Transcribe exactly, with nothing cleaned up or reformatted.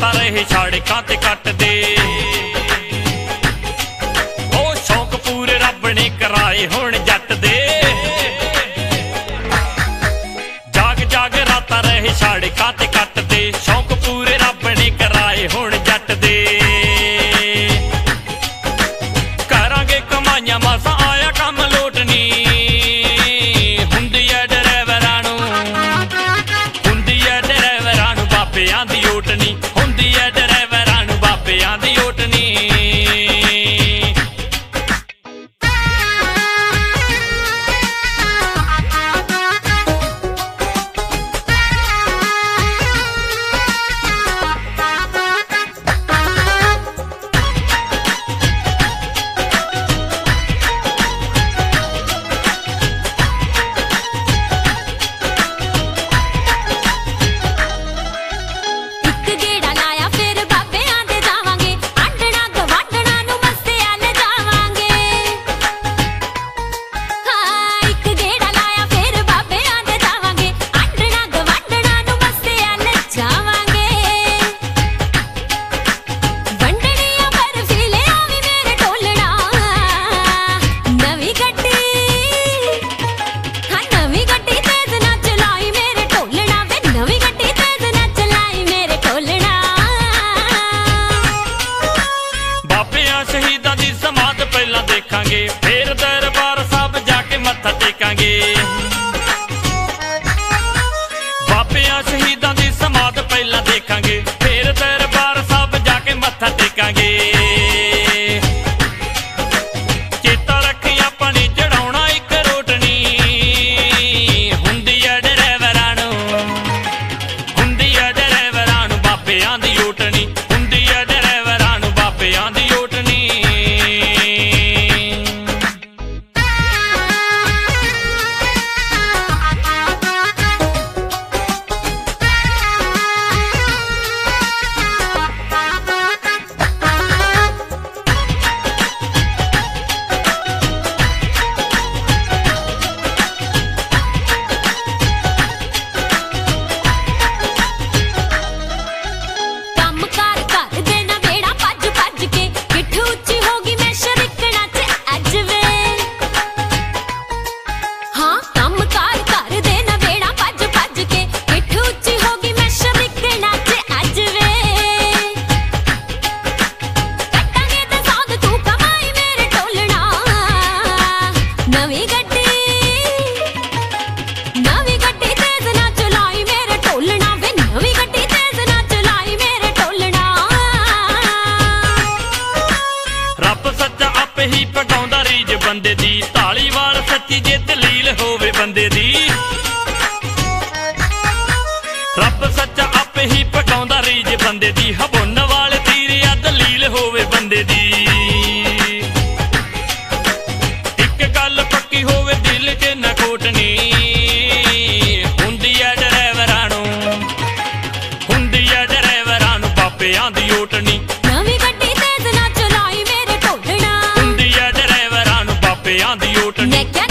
रातां रहे सड़कां ते कटदे। ओ शौक पूरे रब ने कराए हुण जट दे। जाग जाग रातां रहे सड़कां ते कटदे। शौक पूरे रब ने कराए हुण जट दे। करांगे कमाइयां मसां आया कम लोटनी। हुंदी ऐ ड्राइवरां नूं हुंदी ऐ ड्राइवरां नूं बाबेआं दी ओटनी। हुंदी ऐ ड्राइवरां नूं बाबेआं दी ओटनी। फिर दरबार साहब जाके मत्था टेकांगे। बाबेआं शहीदां दी समाध पहला देखांगे। फिर दरबार साहब जाके मत्था टेकांगे। चेता रखी अपनी चढ़ाउणा इक रोटनी। हुंदी ऐ ड्राइवरां नूं हुंदी ऐ ड्राइवरां नूं बाबेआं दी ओटनी। हुंदी ऐ ड्राइवरां नूं बाबेआं दी ओटनी। ही पकाउंदा रीज बंदे दी। धालीवाल सच्ची जे दलील होवे बंदे दी। रब सच्चा आपे ही पकाउंदा रीज बंदे दी। हबुन वाले तीर या दलील होवे बंदे दी। इक गल पक्की होवे दिल च न कोटनी। हुंदी ऐ ड्राइवरां नूं हुंदी ऐ ड्राइवरां नूं बाबेआं दी ओटनी। नवीं गड्डी तेज ना चलाई मेरे ढोलना। हुंदी ऐ ड्राइवरां नूं बाबेआं दी ओटनी।